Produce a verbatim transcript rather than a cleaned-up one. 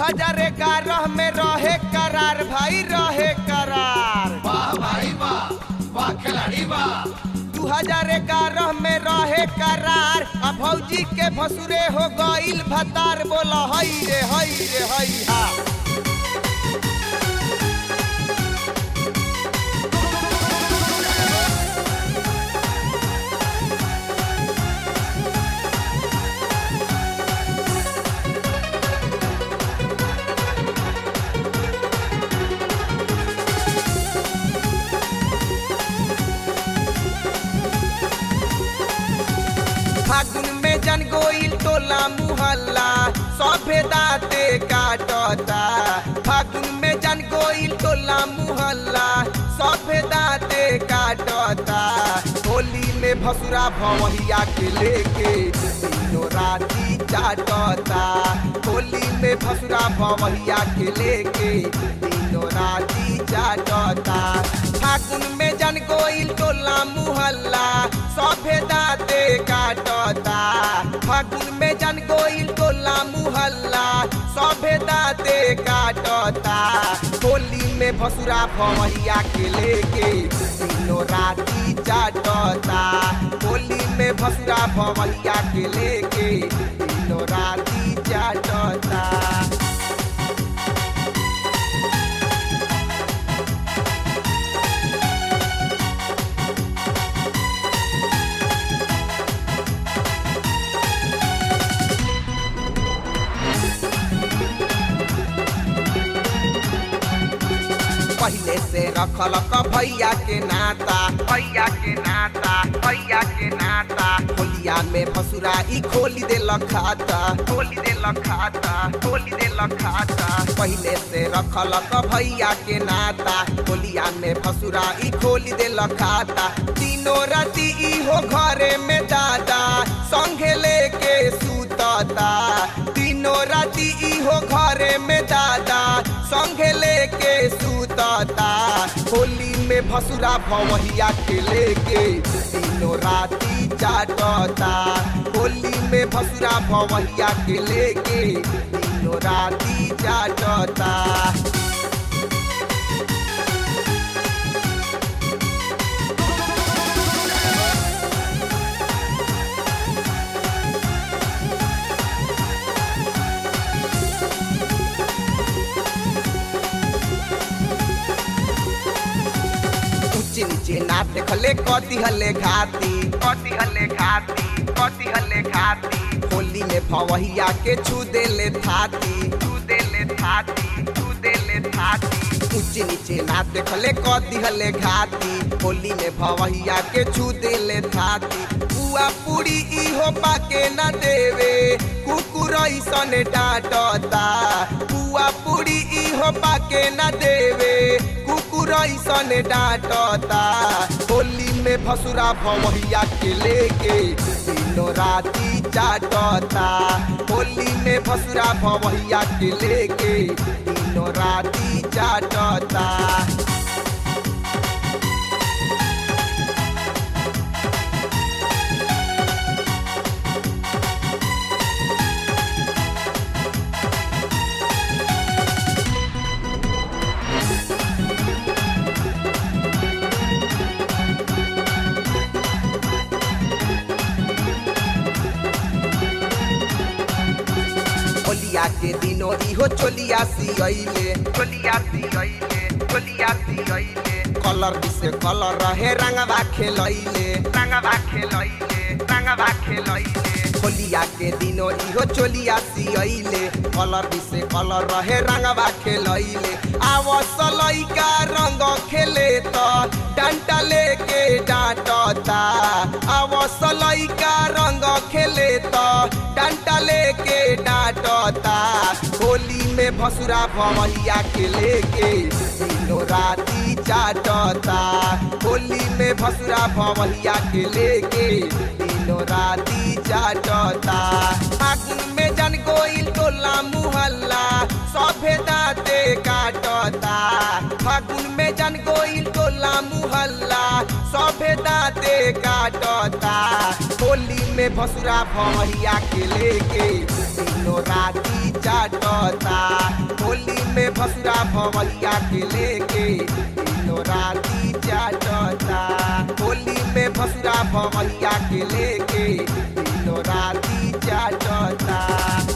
हजार ग्यारह में रहे करार भाई रहे करार। वाह भाई वाह, वाह खिलाड़ी वाह। दू हजार ग्यारह में रहे करार, अब भौजी के भसुरे हो गईल भतार। बोला हई रे हई रे हई हा। फागुन में जन गोइल टोला मुहल्ला, सभे दाते काटता। फागुन में जन गोइल टोला मुहल्ला, सभे दाते काटता। होली में भसुरा भवैया के लेके तीनों राती चाटता। होली में भसुरा भवैया के लेके तीनों राती चाटता। फागुन में जन गोइल टोला मुहल्ला, सभे दाते काटता। फागुन में जन गोइल टोला मुहल्ला, सभे दाते काटता। होली में भसुरा भवैया के लेके तीनों राती चाटता। होली में भसुरा भवैया के लेके तीनों राती चाटता। पहले से रखल क भैया के नाता, भैया के नाता, भैया के नाता। होलिया में भसुरा ई खोली देल खाता, खोली देल खाता, खोली देल खाता। पहले से रखल क भैया के नाता, होलिया में भसुरा ई खोली देल खाता। तीनों राती ई हो घरे में दादा, संगे लेके सुतता। तीनों राती ई हो घरे में दादा, संगे लेके सुतता। होली में भसुरा भवैया के लेके तीनों राती चाटता। होली में भसुरा भवैया के लेके तीनों राती चाटता। नीचे ना देखले कति हले घाती, कति हले घाती, कति हले घाती। होली में भवैया के छू देले थाती, छू देले थाती, छू देले थाती। ऊंचे नीचे ना देखले कति हले घाती, होली में भवैया के छू देले थाती। पुआ पूरी इहो पाके ना देवे, कुकुर ऐसन डांटता। पुआ पूरी इहो पाके ना देवे, कुकुर ऐसन डांटता। होली में भसुरा भवैया के लेके तीनों राती चाटता। होली में भसुरा भवैया के लेके तीनों राती चाटता। होलिया के दिनो इहो चोलिया सियले, चोलिया सियले, चोलिया सियले। कलर से कलर रहे रंगवा खेलैले, रंगवा खेलैले, रंगवा खेलैले। होलिया के दिनो इहो चोलिया सियले, कलर से कलर रहे रंगवा खेलैले। आवस लइका रंग खेले त डंटा लेके डांटता। आवस लइका रंग खेले त डंटा लेके डांटता। होली में भसुरा भवैया के लेके तीनों राती चाटता। होली में भसुरा भवैया के लेके तीनों राती चाटता। फागुन में जन गोइल टोला मुहल्ला, सभे दाते काटता। फागुन में जन गोइल टोला मुहल्ला, सभे दाते काटता। होली में भसुरा भवैया के लेके तीनों राती चाटता। भवैया के लेके दिनो राती चाटता। होली में भसुरा भवैया के लेके दिनो राती चाटता।